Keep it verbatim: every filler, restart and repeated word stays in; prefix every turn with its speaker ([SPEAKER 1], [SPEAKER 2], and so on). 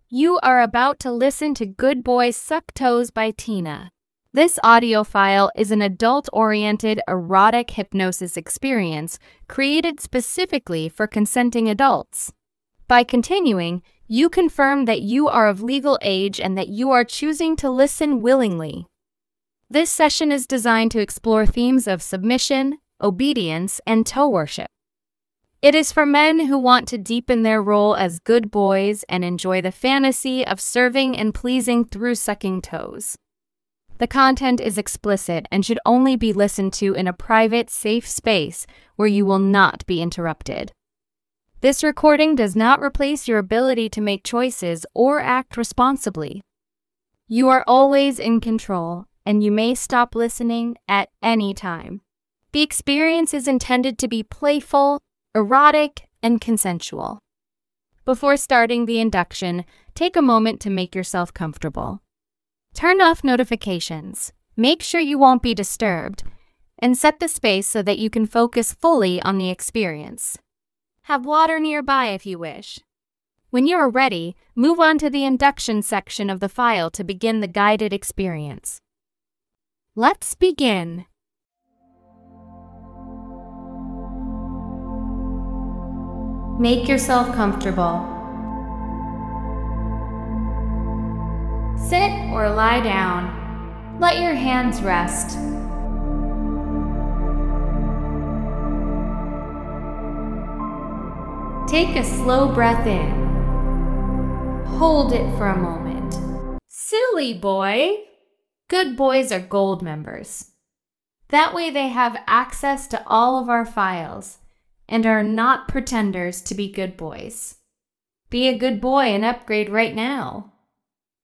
[SPEAKER 1] You are about to listen to Good Boys Suck Toes by Tina. This audio file is an adult-oriented erotic hypnosis experience created specifically for consenting adults. By continuing, you confirm that you are of legal age and that you are choosing to listen willingly. This session is designed to explore themes of submission, obedience, and toe worship. It is for men who want to deepen their role as good boys and enjoy the fantasy of serving and pleasing through sucking toes. The content is explicit and should only be listened to in a private, safe space where you will not be interrupted. This recording does not replace your ability to make choices or act responsibly. You are always in control, and you may stop listening at any time. The experience is intended to be playful, erotic, and consensual. Before starting the induction, take a moment to make yourself comfortable. Turn off notifications, make sure you won't be disturbed, and set the space so that you can focus fully on the experience. Have water nearby if you wish. When you are ready, move on to the induction section of the file to begin the guided experience. Let's begin. Make yourself comfortable. Sit or lie down. Let your hands rest. Take a slow breath in. Hold it for a moment. Silly boy! Good boys are gold members. That way they have access to all of our files and are not pretenders to be good boys. Be a good boy and upgrade right now.